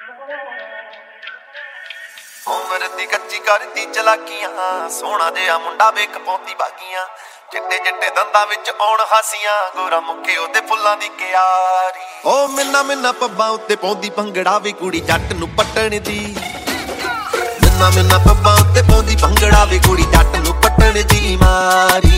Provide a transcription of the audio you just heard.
ਉਮਰ ਦੀ ਕੱਚੀ ਕਰਦੀ ਚਲਾਕੀਆਂ, ਸੋਹਣਾ ਜਿਹਾ ਮੁੰਡਾ ਵੇਖ ਪਾਉਂਦੀ ਬਾਗੀਆਂ, ਚਿੱਟੇ ਚਿੱਟੇ ਦੰਦਾਂ ਵਿੱਚ ਆਉਣ ਹਾਸੀਆਂ, ਗੋਰਾ ਮੁੱਖੇ ਉਹਦੇ ਫੁੱਲਾਂ ਦੀ ਕਿਆਰੀ। ਉਹ ਮਿੰਨਾ ਮਿੰਨਾ ਪੱਬਾਂ ਉੱਤੇ ਪਾਉਂਦੀ ਭੰਗੜਾ ਵੀ ਕੁੜੀ ਜੱਟ ਨੂੰ ਪੱਟਣ ਦੀ। ਮਿੰਨਾ ਮਿੰਨਾ ਪੱਬਾਂ ਉੱਤੇ ਪਾਉਂਦੀ ਭੰਗੜਾ ਵੀ ਕੁੜੀ ਜੱਟ ਨੂੰ ਪੱਟਣ ਦੀ ਮਾਰੀ।